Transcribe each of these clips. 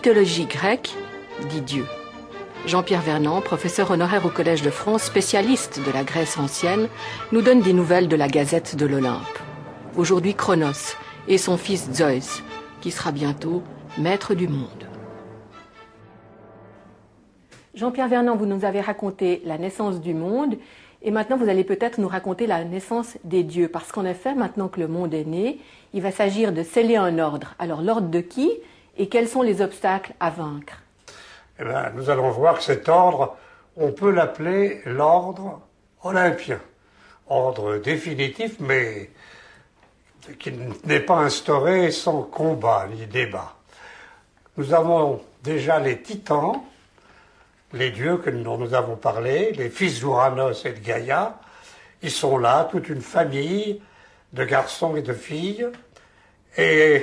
mythologie grecque dit Dieu. Jean-Pierre Vernant, professeur honoraire au Collège de France, spécialiste de la Grèce ancienne, nous donne des nouvelles de la Gazette de l'Olympe. Aujourd'hui Cronos et son fils Zeus, qui sera bientôt maître du monde. Jean-Pierre Vernant, vous nous avez raconté la naissance du monde et maintenant vous allez peut-être nous raconter la naissance des dieux. Parce qu'en effet, maintenant que le monde est né, il va s'agir de sceller un ordre. Alors l'ordre de qui et quels sont les obstacles à vaincre? Eh bien, nous allons voir que cet ordre, on peut l'appeler l'ordre olympien. Ordre définitif, mais qui n'est pas instauré sans combat ni débat. Nous avons déjà les titans, les dieux dont nous avons parlé, les fils d'Ouranos et de Gaïa. Ils sont là, toute une famille de garçons et de filles. Et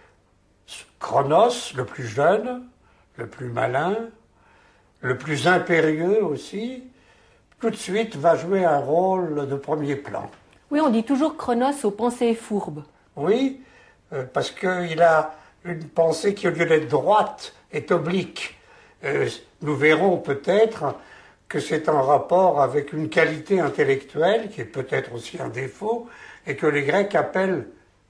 Cronos, le plus jeune, le plus malin, le plus impérieux aussi, tout de suite va jouer un rôle de premier plan. Oui, on dit toujours Cronos aux pensées fourbes. Oui, parce qu'il a une pensée qui, au lieu d'être droite, est oblique. Nous verrons peut-être que c'est en rapport avec une qualité intellectuelle, qui est peut-être aussi un défaut, et que les Grecs appellent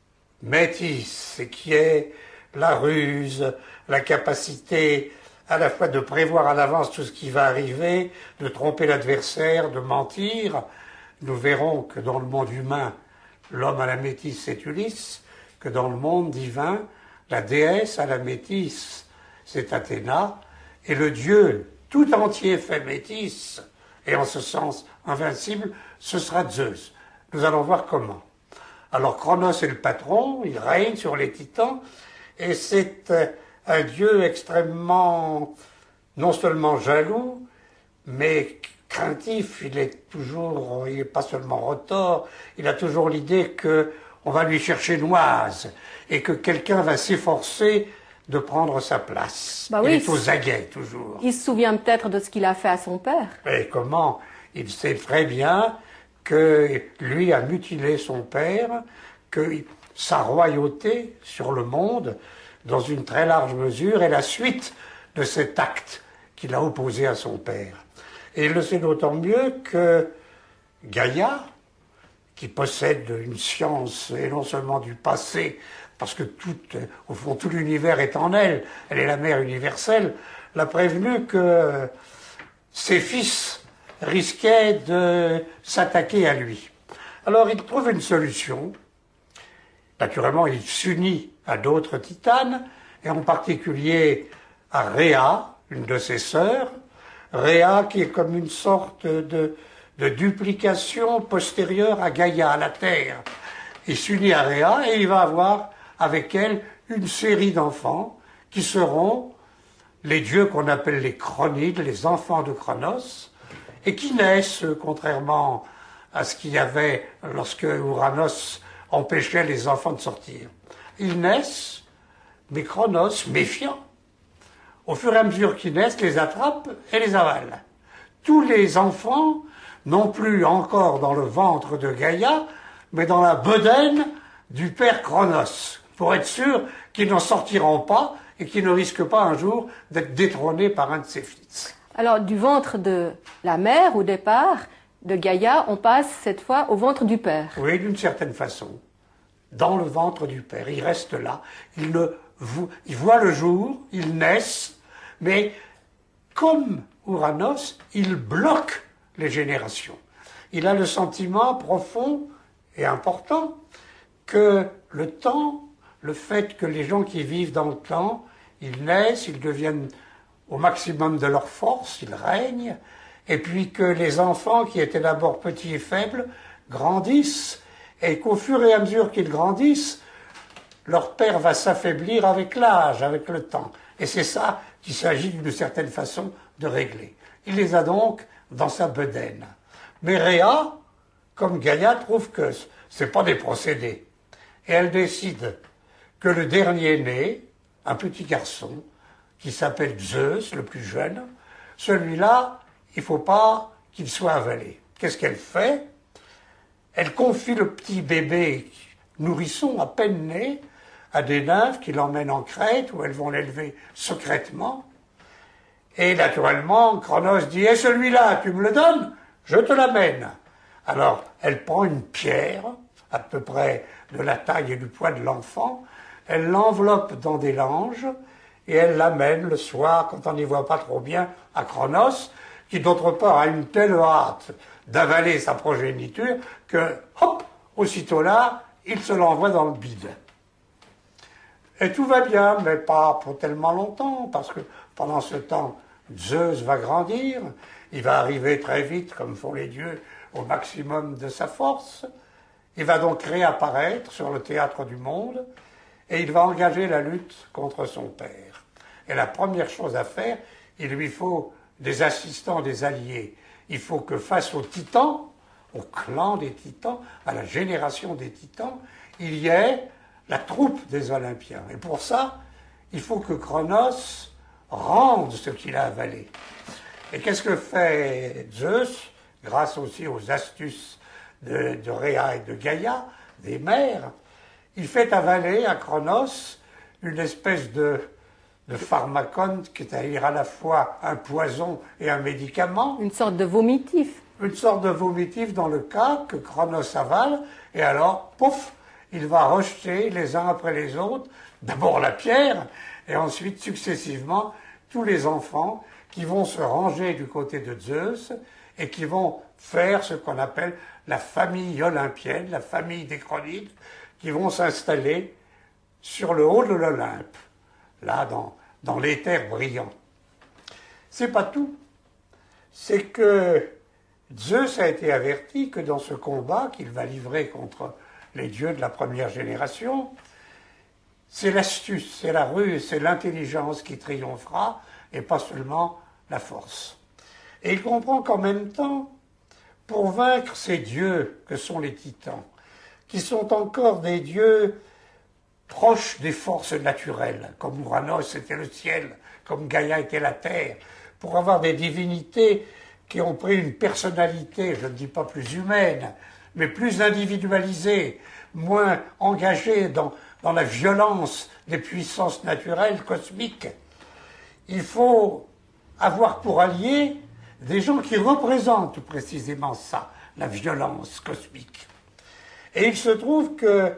métis, et qui est la ruse, la capacité à la fois de prévoir à l'avance tout ce qui va arriver, de tromper l'adversaire, de mentir. Nous verrons que dans le monde humain, l'homme à la métisse, c'est Ulysse, que dans le monde divin, la déesse à la métisse, c'est Athéna, et le dieu tout entier fait métisse, et en ce sens invincible, ce sera Zeus. Nous allons voir comment. Alors Cronos est le patron, il règne sur les titans, et c'est un dieu extrêmement, non seulement jaloux, mais craintif. Il est pas seulement retors, il a toujours l'idée qu'on va lui chercher noise, et que quelqu'un va s'efforcer de prendre sa place. Bah oui, il est aux aguets, toujours. Il se souvient peut-être de ce qu'il a fait à son père. Et comment? Il sait très bien que lui a mutilé son père, que sa royauté sur le monde, dans une très large mesure, est la suite de cet acte qu'il a opposé à son père. Et il le sait d'autant mieux que Gaïa, qui possède une science, et non seulement du passé, parce que au fond, tout l'univers est en elle, elle est la mère universelle, l'a prévenu que ses fils risquaient de s'attaquer à lui. Alors il trouve une solution. Naturellement, il s'unit à d'autres titanes, et en particulier à Rhea, une de ses sœurs. Rhea qui est comme une sorte de duplication postérieure à Gaïa, à la Terre. Il s'unit à Rhea et il va avoir avec elle une série d'enfants qui seront les dieux qu'on appelle les Chronides, les enfants de Cronos, et qui naissent, contrairement à ce qu'il y avait lorsque Ouranos empêchait les enfants de sortir. Ils naissent, mais Cronos, méfiant, au fur et à mesure qu'ils naissent, les attrape et les avale. Tous les enfants, non plus encore dans le ventre de Gaïa, mais dans la bedaine du père Cronos, pour être sûr qu'ils n'en sortiront pas et qu'ils ne risquent pas un jour d'être détrônés par un de ses fils. Alors, du ventre de la mère, au départ, de Gaïa, on passe cette fois au ventre du père. Oui, d'une certaine façon. Dans le ventre du père. Ils restent là. Ils voient le jour, ils naissent, mais comme Ouranos, il bloque les générations. Il a le sentiment profond et important que le temps, le fait que les gens qui vivent dans le temps, ils naissent, ils deviennent au maximum de leur force, ils règnent, et puis que les enfants qui étaient d'abord petits et faibles grandissent, et qu'au fur et à mesure qu'ils grandissent, leur père va s'affaiblir avec l'âge, avec le temps. Et c'est ça qu'il s'agit d'une certaine façon de régler. Il les a donc dans sa bedaine. Mais Rhea, comme Gaïa, trouve que ce n'est pas des procédés. Et elle décide que le dernier né, un petit garçon, qui s'appelle Zeus, le plus jeune, celui-là, il ne faut pas qu'il soit avalé. Qu'est-ce qu'elle fait? Elle confie le petit bébé nourrisson à peine né à des nymphes qui l'emmènent en Crète, où elles vont l'élever secrètement. Et naturellement, Cronos dit « Et celui-là, tu me le donnes, je te l'amène ». Alors, elle prend une pierre, à peu près de la taille et du poids de l'enfant, elle l'enveloppe dans des langes, et elle l'amène le soir, quand on n'y voit pas trop bien, à Cronos, qui d'autre part a une telle hâte d'avaler sa progéniture que, hop, aussitôt là, il se l'envoie dans le bide. Et tout va bien, mais pas pour tellement longtemps, parce que pendant ce temps, Zeus va grandir, il va arriver très vite, comme font les dieux, au maximum de sa force. Il va donc réapparaître sur le théâtre du monde, et il va engager la lutte contre son père. Et la première chose à faire, il lui faut des assistants, des alliés. Il faut que face aux titans, au clan des titans, à la génération des titans, il y ait la troupe des Olympiens. Et pour ça, il faut que Cronos rende ce qu'il a avalé. Et qu'est-ce que fait Zeus, grâce aussi aux astuces de Rhea et de Gaïa, des mères? Il fait avaler à Cronos une espèce de pharmacone, c'est-à-dire à la fois un poison et un médicament. Une sorte de vomitif. Une sorte de vomitif dans le cas que Cronos avale, et alors, pouf, il va rejeter les uns après les autres, d'abord la pierre, et ensuite successivement tous les enfants qui vont se ranger du côté de Zeus et qui vont faire ce qu'on appelle la famille olympienne, la famille des Chronides, qui vont s'installer sur le haut de l'Olympe, là dans l'éther brillant. C'est pas tout. C'est que Zeus a été averti que dans ce combat qu'il va livrer contre les dieux de la première génération, c'est l'astuce, c'est la ruse, c'est l'intelligence qui triomphera, et pas seulement la force. Et il comprend qu'en même temps, pour vaincre ces dieux que sont les titans, qui sont encore des dieux proches des forces naturelles, comme Uranos était le ciel, comme Gaïa était la terre, pour avoir des divinités qui ont pris une personnalité, je ne dis pas plus humaine, mais plus individualisée, moins engagée dans la violence des puissances naturelles cosmiques. Il faut avoir pour alliés des gens qui représentent précisément ça, la violence cosmique. Et il se trouve que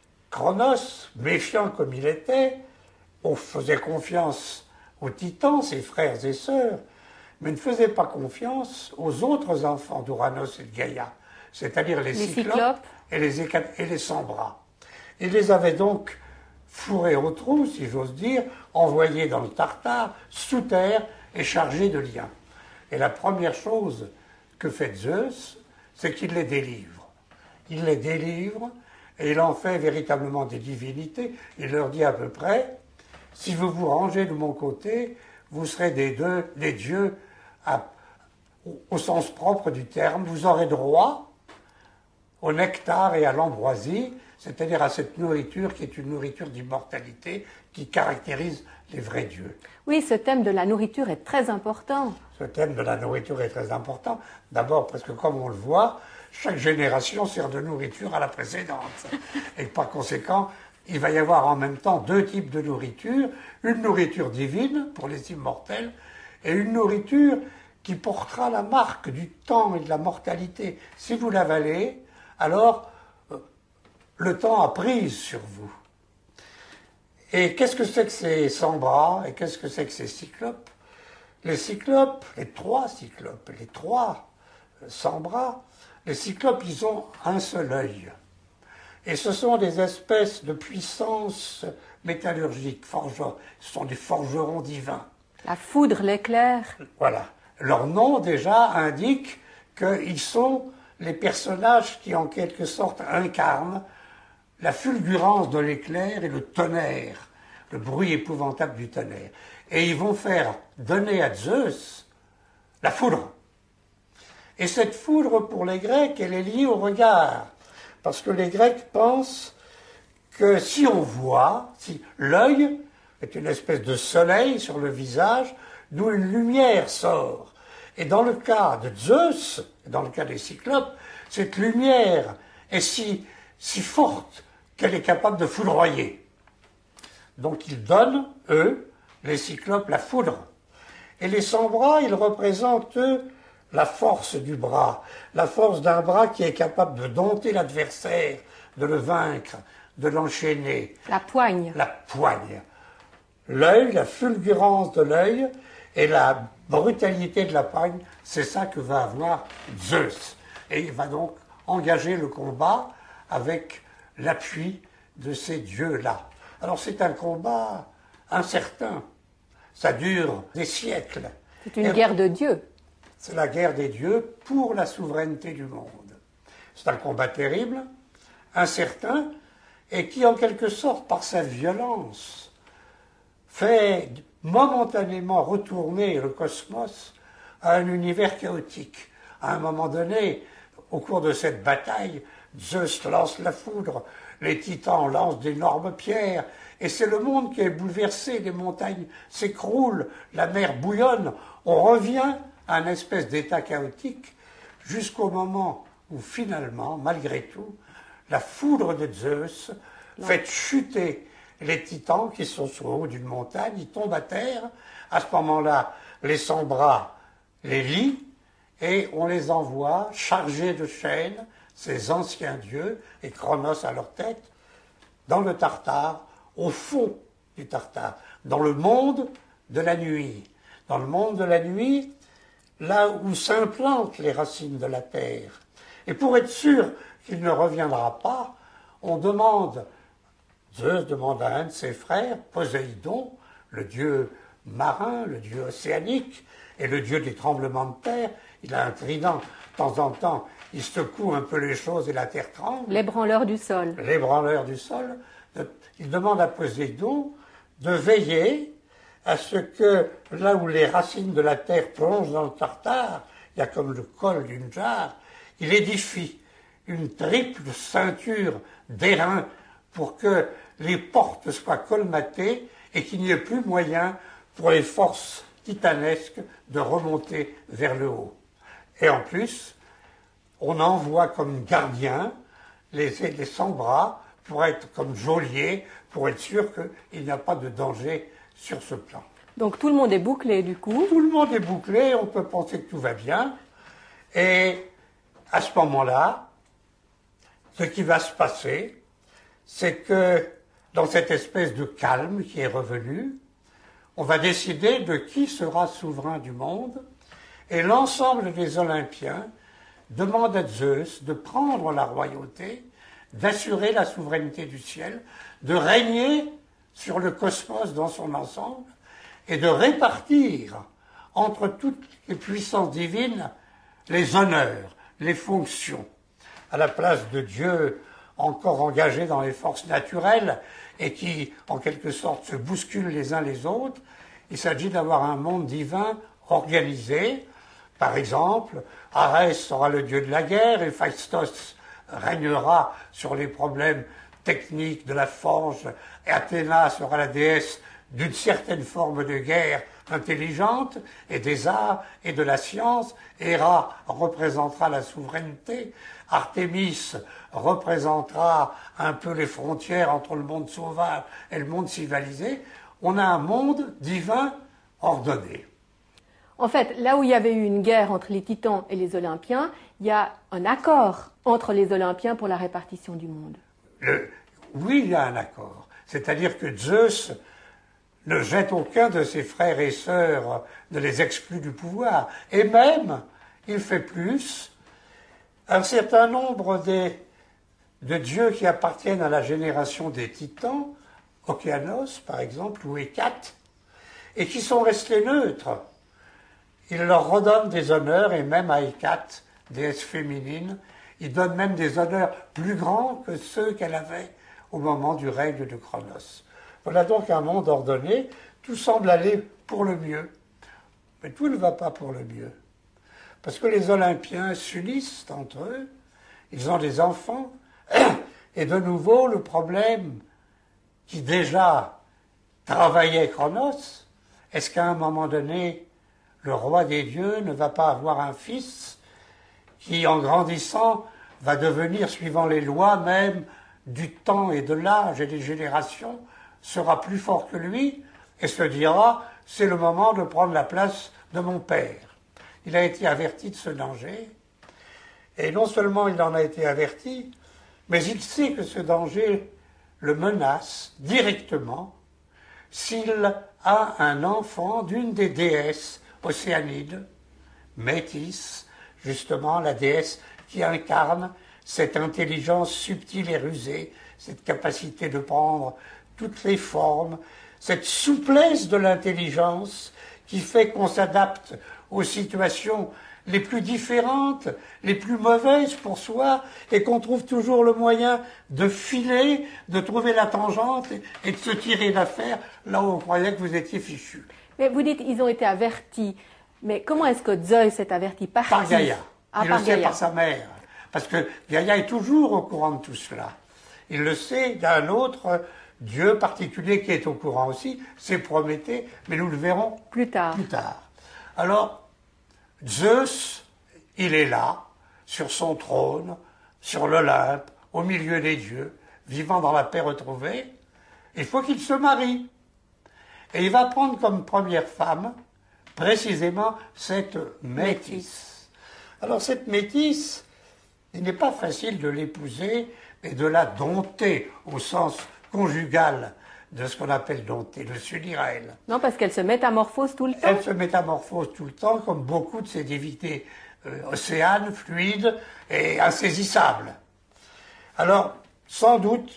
Cronos, méfiant comme il était, on faisait confiance aux titans, ses frères et sœurs, mais ne faisait pas confiance aux autres enfants d'Uranos et de Gaïa, c'est-à-dire les cyclopes et les sans-bras. Il les avait donc fourrés au trou, si j'ose dire, envoyés dans le Tartare, sous terre et chargés de liens. Et la première chose que fait Zeus, c'est qu'il les délivre. Il les délivre et il en fait véritablement des divinités. Il leur dit à peu près, si vous vous rangez de mon côté, vous serez des dieux au sens propre du terme. Vous aurez droit au nectar et à l'ambroisie, c'est-à-dire à cette nourriture qui est une nourriture d'immortalité qui caractérise les vrais dieux. Oui, ce thème de la nourriture est très important. Ce thème de la nourriture est très important. D'abord parce que, comme on le voit, chaque génération sert de nourriture à la précédente. Et par conséquent, il va y avoir en même temps deux types de nourriture. Une nourriture divine pour les immortels et une nourriture qui portera la marque du temps et de la mortalité. Si vous l'avalez, alors le temps a prise sur vous. Et qu'est-ce que c'est que ces sans-bras et qu'est-ce que c'est que ces cyclopes? Les cyclopes, les trois cyclopes, les trois sans-bras, les cyclopes, ils ont un seul œil. Et ce sont des espèces de puissance métallurgique, ce sont des forgerons divins. La foudre, l'éclair. Voilà. Leur nom, déjà, indique qu'ils sont les personnages qui, en quelque sorte, incarnent la fulgurance de l'éclair et le tonnerre, le bruit épouvantable du tonnerre. Et ils vont faire donner à Zeus la foudre. Et cette foudre, pour les Grecs, elle est liée au regard. Parce que les Grecs pensent que si on voit, si l'œil est une espèce de soleil sur le visage, d'où une lumière sort. Et dans le cas de Zeus, dans le cas des cyclopes, cette lumière est si forte qu'elle est capable de foudroyer. Donc ils donnent, eux, les cyclopes, la foudre. Et les sans-bras, ils représentent, eux, la force du bras, la force d'un bras qui est capable de dompter l'adversaire, de le vaincre, de l'enchaîner. La poigne. La poigne. L'œil, la fulgurance de l'œil et la brutalité de la poigne, c'est ça que va avoir Zeus. Et il va donc engager le combat avec l'appui de ces dieux-là. Alors c'est un combat incertain. Ça dure des siècles. C'est une guerre de dieux. C'est la guerre des dieux pour la souveraineté du monde. C'est un combat terrible, incertain, et qui, en quelque sorte, par sa violence, fait momentanément retourner le cosmos à un univers chaotique. À un moment donné, au cours de cette bataille, Zeus lance la foudre, les titans lancent d'énormes pierres, et c'est le monde qui est bouleversé, les montagnes s'écroulent, la mer bouillonne, on revient à une espèce d'état chaotique, jusqu'au moment où finalement, malgré tout, la foudre de Zeus fait chuter les titans qui sont sur le haut d'une montagne, ils tombent à terre. À ce moment-là, les sans-bras les lient et on les envoie chargés de chaînes, ces anciens dieux, et Cronos à leur tête, dans le Tartare, au fond du Tartare, dans le monde de la nuit. Dans le monde de la nuit, là où s'implantent les racines de la terre. Et pour être sûr qu'il ne reviendra pas, Zeus demande à un de ses frères, Poséidon, le dieu marin, le dieu océanique, et le dieu des tremblements de terre, il a un trident, de temps en temps, il secoue un peu les choses et la terre tremble. L'ébranleur du sol. L'ébranleur du sol. Il demande à Poséidon de veiller à ce que, là où les racines de la terre plongent dans le Tartare, il y a comme le col d'une jarre, il édifie une triple ceinture d'airain pour que les portes soient colmatées et qu'il n'y ait plus moyen pour les forces titanesques de remonter vers le haut. Et en plus, on envoie comme gardiens les sans-bras pour être comme geôliers, pour être sûr qu'il n'y a pas de danger sur ce plan. Donc tout le monde est bouclé du coup. Tout le monde est bouclé, on peut penser que tout va bien. Et à ce moment-là, ce qui va se passer, c'est que dans cette espèce de calme qui est revenu, on va décider de qui sera souverain du monde, et l'ensemble des Olympiens demandent à Zeus de prendre la royauté, d'assurer la souveraineté du ciel, de régner sur le cosmos dans son ensemble, et de répartir entre toutes les puissances divines les honneurs, les fonctions. À la place de Dieu encore engagé dans les forces naturelles et qui, en quelque sorte, se bousculent les uns les autres, il s'agit d'avoir un monde divin organisé. Par exemple, Arès sera le dieu de la guerre, Héphaïstos régnera sur les problèmes techniques de la forge, et Athéna sera la déesse d'une certaine forme de guerre intelligente, et des arts et de la science. Héra représentera la souveraineté, Artémis représentera un peu les frontières entre le monde sauvage et le monde civilisé. On a un monde divin ordonné. En fait, là où il y avait eu une guerre entre les Titans et les Olympiens, il y a un accord entre les Olympiens pour la répartition du monde. Oui, il y a un accord. C'est-à-dire que Zeus ne jette aucun de ses frères et sœurs, ne les exclut du pouvoir. Et même, il fait plus, un certain nombre de dieux qui appartiennent à la génération des Titans, Okeanos par exemple, ou Hécate, et qui sont restés neutres. Il leur redonne des honneurs, et même à Hécate, déesse féminine, il donne même des honneurs plus grands que ceux qu'elle avait au moment du règne de Cronos. Voilà donc un monde ordonné, tout semble aller pour le mieux. Mais tout ne va pas pour le mieux. Parce que les Olympiens s'unissent entre eux, ils ont des enfants, et de nouveau le problème qui déjà travaillait Cronos, est-ce qu'à un moment donné, le roi des dieux ne va pas avoir un fils qui, en grandissant, va devenir, suivant les lois même du temps et de l'âge et des générations, sera plus fort que lui et se dira « c'est le moment de prendre la place de mon père ». Il a été averti de ce danger, et non seulement il en a été averti, mais il sait que ce danger le menace directement s'il a un enfant d'une des déesses océanides, Métis, justement la déesse qui incarne cette intelligence subtile et rusée, cette capacité de prendre toutes les formes, cette souplesse de l'intelligence qui fait qu'on s'adapte aux situations les plus différentes, les plus mauvaises pour soi, et qu'on trouve toujours le moyen de filer, de trouver la tangente et de se tirer d'affaire là où on croyait que vous étiez fichu. Mais vous dites ils ont été avertis. Mais comment est-ce que Zeus est averti? Par Gaïa. Ah, il par le sait Gaïa. par sa mère. Parce que Gaïa est toujours au courant de tout cela. Il le sait d'un autre dieu particulier qui est au courant aussi, c'est Prométhée, mais nous le verrons Plus tard. Alors, Zeus, il est là, sur son trône, sur l'Olympe, au milieu des dieux, vivant dans la paix retrouvée. Il faut qu'il se marie. Et il va prendre comme première femme, précisément, cette Métis. Alors, cette Métis, il n'est pas facile de l'épouser et de la dompter au sens conjugal de ce qu'on appelle dompter, de s'unir à elle. Non, parce qu'elle se métamorphose tout le temps. Elle se métamorphose tout le temps, comme beaucoup de ces divinités océanes, fluides et insaisissables. Alors, sans doute,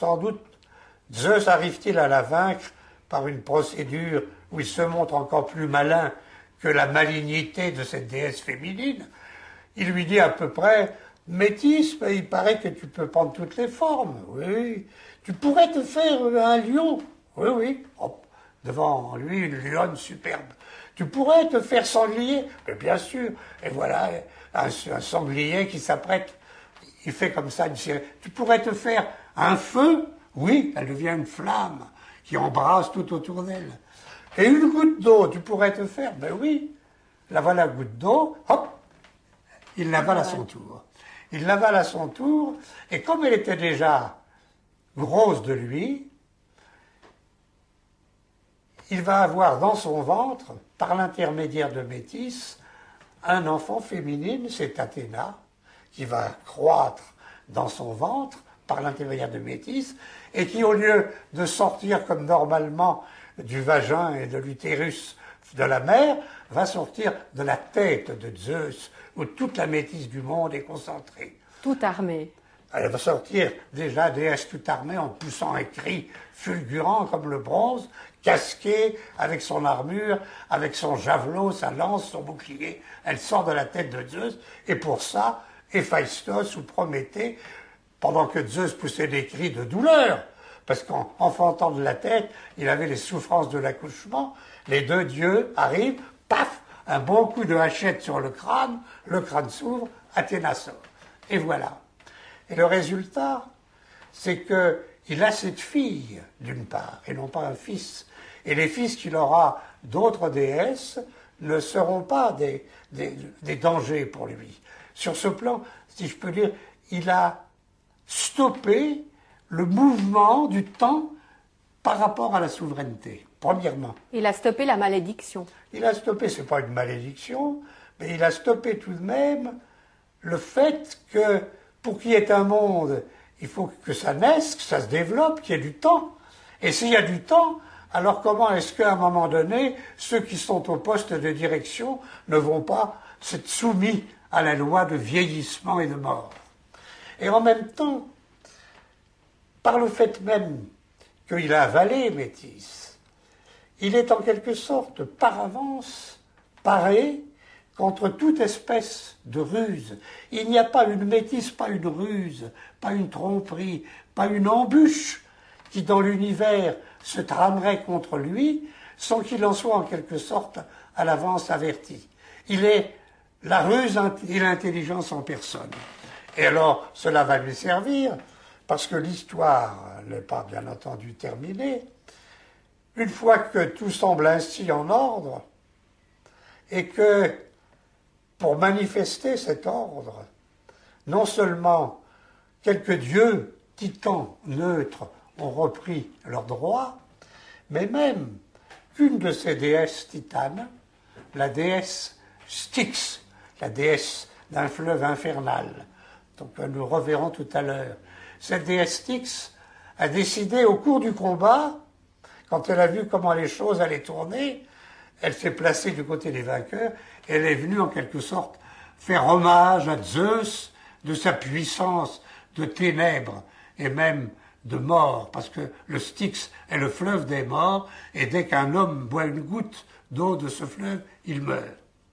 Zeus arrive-t-il à la vaincre par une procédure où il se montre encore plus malin que la malignité de cette déesse féminine. Il lui dit à peu près « Métis, il paraît que tu peux prendre toutes les formes. Oui, tu pourrais te faire un lion. Oui, oui. » Hop, devant lui, une lionne superbe. « Tu pourrais te faire sanglier. » Mais bien sûr. Et voilà, un sanglier qui s'apprête. Il fait comme ça une série. « Tu pourrais te faire un feu. » Oui, elle devient une flamme qui embrasse tout autour d'elle. « Et une goutte d'eau, tu pourrais te faire. » Ben oui. La voilà goutte d'eau. Hop, il l'avale à son tour. Il l'avale à son tour, et comme elle était déjà grosse de lui, il va avoir dans son ventre, par l'intermédiaire de Métis, un enfant féminine, c'est Athéna, qui va croître dans son ventre par l'intermédiaire de Métis, et qui, au lieu de sortir comme normalement du vagin et de l'utérus de la mère, va sortir de la tête de Zeus, où toute la Métis du monde est concentrée. Tout armée. Elle va sortir déjà déesse toute armée en poussant un cri fulgurant comme le bronze, casquée avec son armure, avec son javelot, sa lance, son bouclier. Elle sort de la tête de Zeus, et pour ça, Héphaïstos ou Prométhée, pendant que Zeus poussait des cris de douleur, parce qu'en enfantant de la tête, il avait les souffrances de l'accouchement, les deux dieux arrivent, paf, un bon coup de hachette sur le crâne s'ouvre, Athéna sort. Et voilà. Et le résultat, c'est qu'il a cette fille, d'une part, et non pas un fils. Et les fils qu'il aura d'autres déesses ne seront pas des dangers pour lui. Sur ce plan, si je peux dire, il a stoppé le mouvement du temps par rapport à la souveraineté, premièrement. Il a stoppé la malédiction. Il a stoppé, c'est pas une malédiction, mais il a stoppé tout de même le fait que pour qu'il y ait un monde, il faut que ça naisse, que ça se développe, qu'il y ait du temps. Et s'il y a du temps, alors comment est-ce qu'à un moment donné, ceux qui sont au poste de direction ne vont pas s'être soumis à la loi de vieillissement et de mort? Et en même temps, par le fait même qu'il a avalé Métis, il est en quelque sorte par avance paré contre toute espèce de ruse. Il n'y a pas une Métis, pas une ruse, pas une tromperie, pas une embûche qui dans l'univers se tramerait contre lui sans qu'il en soit en quelque sorte à l'avance averti. Il est la ruse et l'intelligence en personne. Et alors, cela va lui servir, parce que l'histoire n'est pas bien entendu terminée. Une fois que tout semble ainsi en ordre, et que, pour manifester cet ordre, non seulement quelques dieux, titans, neutres, ont repris leurs droits, mais même qu'une de ces déesses titanes, la déesse Styx, la déesse d'un fleuve infernal, donc nous reverrons tout à l'heure, cette déesse Styx a décidé au cours du combat, quand elle a vu comment les choses allaient tourner, elle s'est placée du côté des vainqueurs, et elle est venue en quelque sorte faire hommage à Zeus de sa puissance de ténèbres et même de mort, parce que le Styx est le fleuve des morts, et dès qu'un homme boit une goutte d'eau de ce fleuve, il meurt.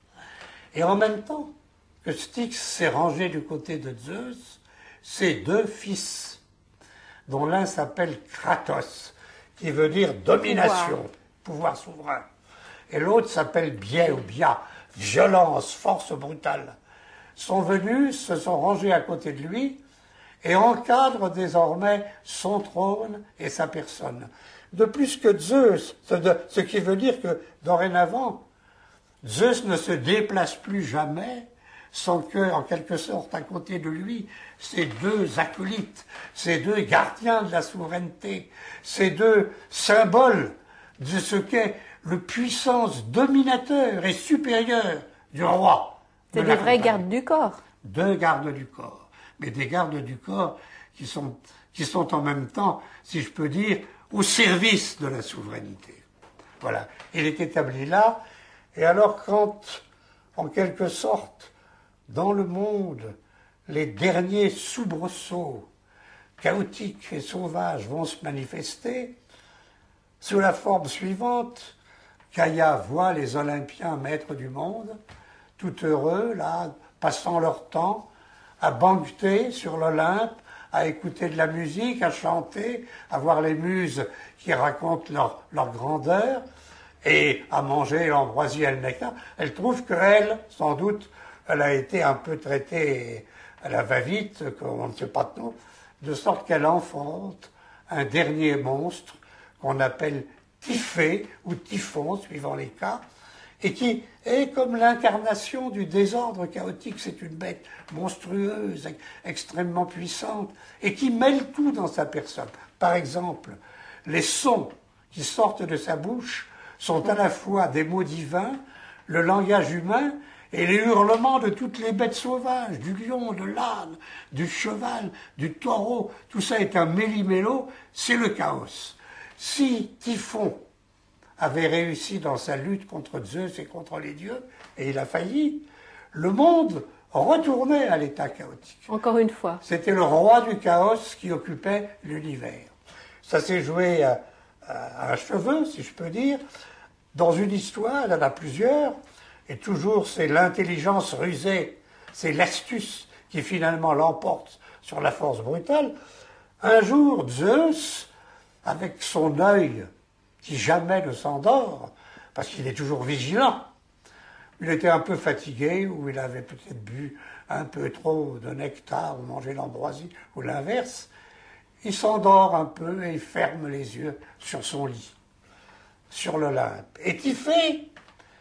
Et en même temps que Styx s'est rangé du côté de Zeus, ses deux fils, dont l'un s'appelle Kratos, qui veut dire domination, pouvoir souverain, et l'autre s'appelle Biais ou Bia, violence, force brutale, sont venus, se sont rangés à côté de lui, et encadrent désormais son trône et sa personne. De plus que Zeus, ce qui veut dire que dorénavant, Zeus ne se déplace plus jamais sans que, en quelque sorte, à côté de lui, ces deux acolytes, ces deux gardiens de la souveraineté, ces deux symboles de ce qu'est le puissance dominateur et supérieur du roi. C'est des vrais gardes du corps. Deux gardes du corps, mais des gardes du corps qui sont en même temps, si je peux dire, au service de la souveraineté. Voilà, il est établi là, et alors quand, en quelque sorte, dans le monde, les derniers soubresauts chaotiques et sauvages vont se manifester, sous la forme suivante, Gaïa voit les Olympiens maîtres du monde, tout heureux, là, passant leur temps à banqueter sur l'Olympe, à écouter de la musique, à chanter, à voir les muses qui racontent leur grandeur, et à manger l'ambroisie et le nectar. Elle trouve qu'elle, sans doute, elle a été un peu traitée à la va-vite, on ne sait pas de nous, de sorte qu'elle enfante un dernier monstre qu'on appelle Typhée ou Typhon, suivant les cas, et qui est comme l'incarnation du désordre chaotique. C'est une bête monstrueuse, extrêmement puissante, et qui mêle tout dans sa personne. Par exemple, les sons qui sortent de sa bouche sont à la fois des mots divins, le langage humain, et les hurlements de toutes les bêtes sauvages, du lion, de l'âne, du cheval, du taureau. Tout ça est un méli-mélo, c'est le chaos. Si Typhon avait réussi dans sa lutte contre Zeus et contre les dieux, et il a failli, le monde retournait à l'état chaotique. Encore une fois. C'était le roi du chaos qui occupait l'univers. Ça s'est joué à un cheveu, si je peux dire. Dans une histoire, il y en a plusieurs, et toujours c'est l'intelligence rusée, c'est l'astuce qui finalement l'emporte sur la force brutale. Un jour, Zeus, avec son œil qui jamais ne s'endort, parce qu'il est toujours vigilant, il était un peu fatigué, ou il avait peut-être bu un peu trop de nectar, ou mangé l'ambroisie, ou l'inverse. Il s'endort un peu et il ferme les yeux sur son lit, sur l'Olympe. Et Typhée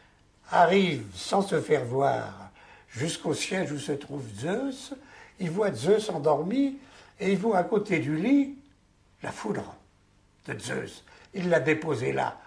arrive sans se faire voir jusqu'au siège où se trouve Zeus. Il voit Zeus endormi et il voit à côté du lit la foudre de Zeus. Il l'a déposée là,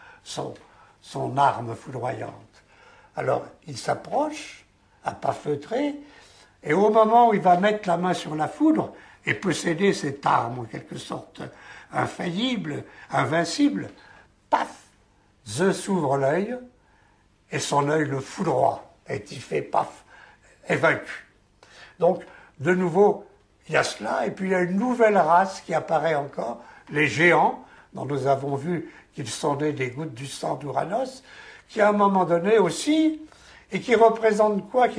son arme foudroyante. Alors il s'approche, à pas feutré, et au moment où il va mettre la main sur la foudre et posséder cette arme en quelque sorte infaillible, invincible, paf, Zeus ouvre l'œil, et son œil le foudroie, et Typhée, paf, est vaincu. Donc, de nouveau, il y a cela, et puis il y a une nouvelle race qui apparaît encore, les géants, dont nous avons vu qu'ils sont nés des gouttes du sang d'Uranos, qui à un moment donné aussi, et qui représentent quoi?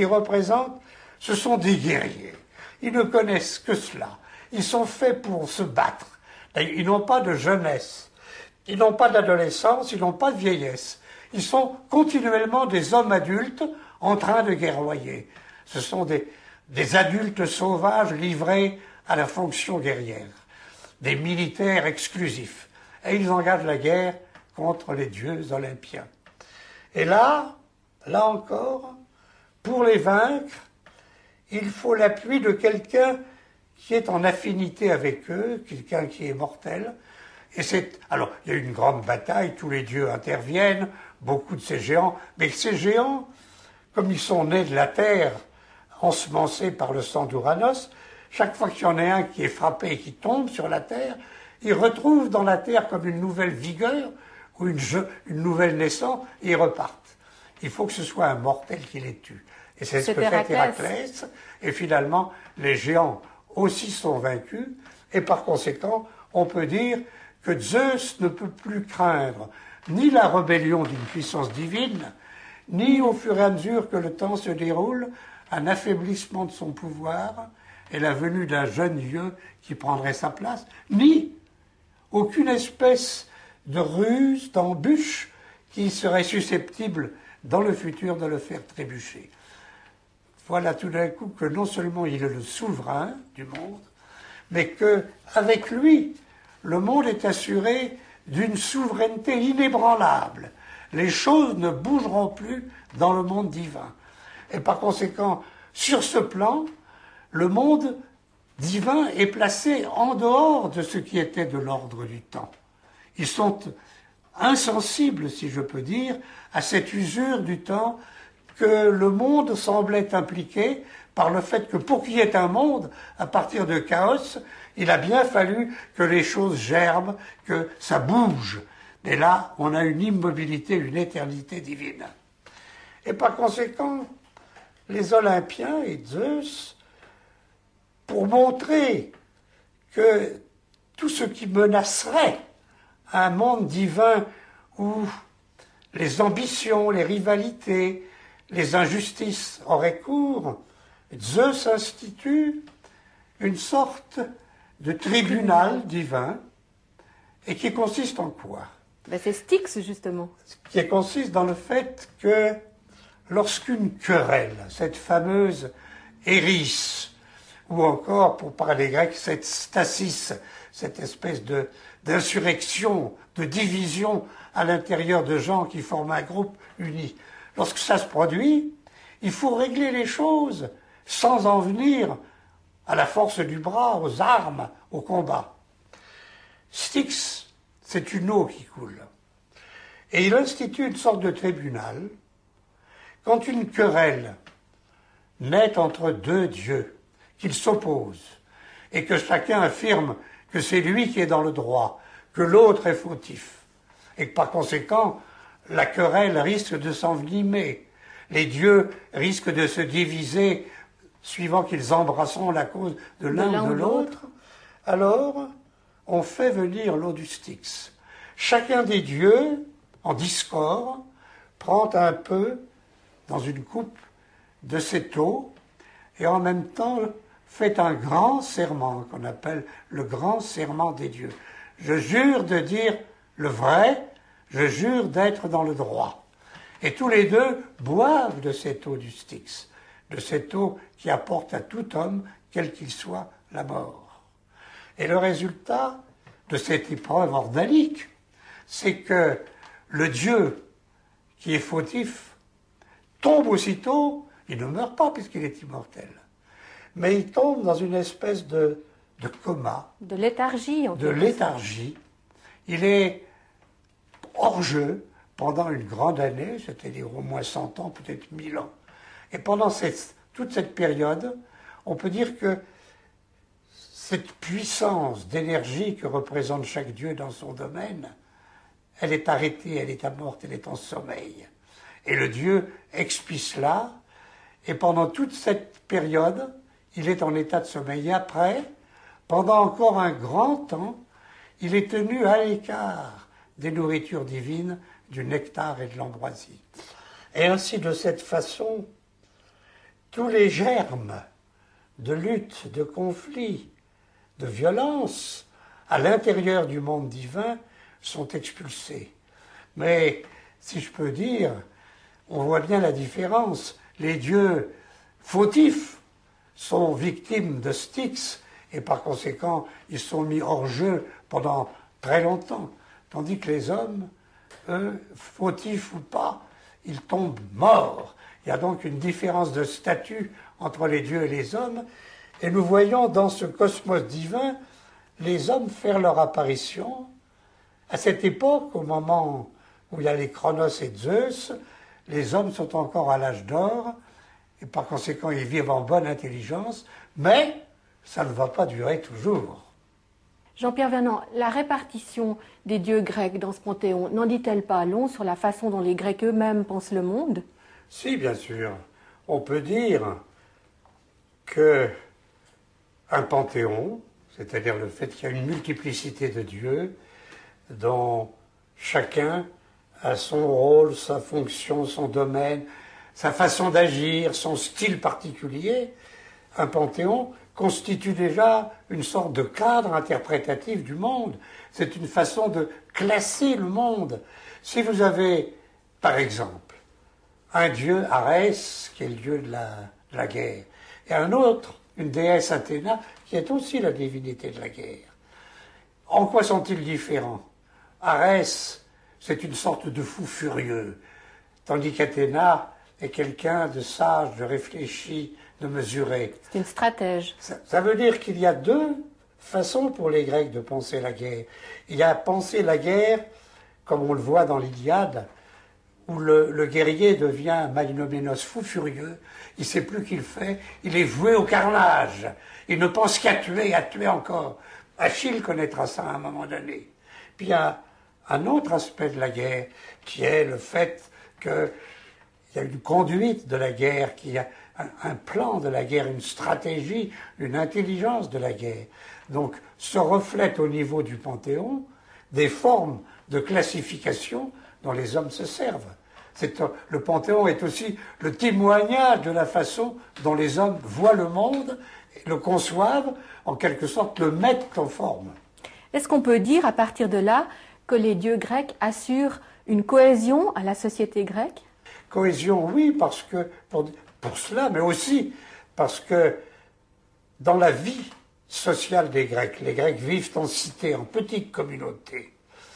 Ce sont des guerriers. Ils ne connaissent que cela. Ils sont faits pour se battre. Ils n'ont pas de jeunesse. Ils n'ont pas d'adolescence, ils n'ont pas de vieillesse. Ils sont continuellement des hommes adultes en train de guerroyer. Ce sont des adultes sauvages livrés à la fonction guerrière, des militaires exclusifs. Et ils engagent la guerre contre les dieux olympiens. Et là encore, pour les vaincre, il faut l'appui de quelqu'un qui est en affinité avec eux, quelqu'un qui est mortel, Alors, il y a eu une grande bataille, tous les dieux interviennent, beaucoup de ces géants, mais ces géants, comme ils sont nés de la terre, ensemencés par le sang d'Ouranos, chaque fois qu'il y en a un qui est frappé et qui tombe sur la terre, ils retrouvent dans la terre comme une nouvelle vigueur ou une nouvelle naissance et ils repartent. Il faut que ce soit un mortel qui les tue. Et c'est ce que fait Héraclès. Et finalement, les géants aussi sont vaincus. Et par conséquent, on peut dire que Zeus ne peut plus craindre ni la rébellion d'une puissance divine, ni au fur et à mesure que le temps se déroule, un affaiblissement de son pouvoir et la venue d'un jeune dieu qui prendrait sa place, ni aucune espèce de ruse, d'embûche qui serait susceptible dans le futur de le faire trébucher. Voilà tout d'un coup que non seulement il est le souverain du monde, mais qu'avec lui, le monde est assuré d'une souveraineté inébranlable. Les choses ne bougeront plus dans le monde divin. Et par conséquent, sur ce plan, le monde divin est placé en dehors de ce qui était de l'ordre du temps. Ils sont insensibles, si je peux dire, à cette usure du temps que le monde semblait impliqué par le fait que pour qu'il y ait un monde, à partir de chaos, il a bien fallu que les choses germent, que ça bouge. Et là, on a une immobilité, une éternité divine. Et par conséquent, les Olympiens et Zeus, pour montrer que tout ce qui menacerait un monde divin où les ambitions, les rivalités, les injustices auraient cours, Zeus institue une sorte de tribunal divin, et qui consiste en quoi? C'est Styx, justement. Qui consiste dans le fait que lorsqu'une querelle, cette fameuse éris, ou encore, pour parler grec, cette stasis, cette espèce d'insurrection, de division à l'intérieur de gens qui forment un groupe uni, lorsque ça se produit, il faut régler les choses sans en venir à la force du bras, aux armes, au combat. Styx, c'est une eau qui coule. Et il institue une sorte de tribunal. Quand une querelle naît entre deux dieux, qu'ils s'opposent, et que chacun affirme que c'est lui qui est dans le droit, que l'autre est fautif, et que par conséquent, la querelle risque de s'envenimer, les dieux risquent de se diviser suivant qu'ils embrasseront la cause de l'un ou de l'autre, alors on fait venir l'eau du Styx. Chacun des dieux, en discorde, prend un peu dans une coupe de cette eau et en même temps fait un grand serment qu'on appelle le grand serment des dieux. Je jure de dire le vrai, je jure d'être dans le droit. Et tous les deux boivent de cette eau du Styx, de cette eau qui apporte à tout homme, quel qu'il soit, la mort. Et le résultat de cette épreuve ordalique, c'est que le Dieu qui est fautif tombe aussitôt, il ne meurt pas puisqu'il est immortel, mais il tombe dans une espèce de coma. De léthargie, en fait. De léthargie. Il est hors jeu pendant une grande année, c'est-à-dire au moins 100 ans, peut-être 1000 ans. Et pendant toute cette période, on peut dire que cette puissance d'énergie que représente chaque dieu dans son domaine, elle est arrêtée, elle est amorte, elle est en sommeil. Et le dieu expie cela, et pendant toute cette période, il est en état de sommeil. Et après, pendant encore un grand temps, il est tenu à l'écart des nourritures divines, du nectar et de l'ambroisie. Et ainsi, de cette façon, tous les germes de lutte, de conflit, de violence à l'intérieur du monde divin sont expulsés. Mais, si je peux dire, on voit bien la différence. Les dieux fautifs sont victimes de Styx et par conséquent, ils sont mis hors jeu pendant très longtemps. Tandis que les hommes, eux, fautifs ou pas, ils tombent morts. Il y a donc une différence de statut entre les dieux et les hommes. Et nous voyons dans ce cosmos divin les hommes faire leur apparition À cette époque, au moment où il y a les Chronos et Zeus, les hommes sont encore à l'âge d'or, et par conséquent ils vivent en bonne intelligence, mais ça ne va pas durer toujours. Jean-Pierre Vernant, la répartition des dieux grecs dans ce panthéon n'en dit-elle pas long sur la façon dont les Grecs eux-mêmes pensent le monde? Si, bien sûr. On peut dire que un panthéon, c'est-à-dire le fait qu'il y a une multiplicité de dieux, dont chacun a son rôle, sa fonction, son domaine, sa façon d'agir, son style particulier, un panthéon constitue déjà une sorte de cadre interprétatif du monde. C'est une façon de classer le monde. Si vous avez, par exemple, un dieu Arès, qui est le dieu de la guerre, et un autre, une déesse Athéna, qui est aussi la divinité de la guerre, en quoi sont-ils différents? Arès, c'est une sorte de fou furieux, tandis qu'Athéna est quelqu'un de sage, de réfléchi, de mesuré. C'est une stratège. Ça veut dire qu'il y a deux façons pour les Grecs de penser la guerre. Il y a penser la guerre, comme on le voit dans l'Iliade, où le guerrier devient Maïnoménos fou furieux, il ne sait plus qu'il fait, il est voué au carnage, il ne pense qu'à tuer encore. Achille connaîtra ça à un moment donné. Puis il y a un autre aspect de la guerre, qui est le fait qu'il y a une conduite de la guerre, qu'il y a un plan de la guerre, une stratégie, une intelligence de la guerre. Donc se reflètent au niveau du Panthéon des formes de classification dont les hommes se servent. Le Panthéon est aussi le témoignage de la façon dont les hommes voient le monde, le conçoivent, en quelque sorte le mettent en forme. Est-ce qu'on peut dire à partir de là que les dieux grecs assurent une cohésion à la société grecque? Cohésion, oui, parce que pour cela, mais aussi parce que dans la vie sociale des Grecs, les Grecs vivent en cité, en petite communauté,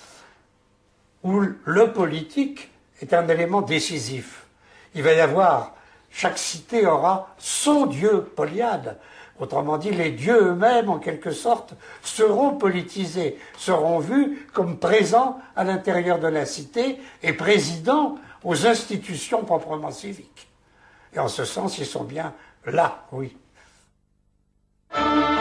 où le politique est un élément décisif. Il va y avoir, chaque cité aura son dieu Polyade. Autrement dit, les dieux eux-mêmes, en quelque sorte, seront politisés, seront vus comme présents à l'intérieur de la cité et présidents aux institutions proprement civiques. Et en ce sens, ils sont bien là, oui.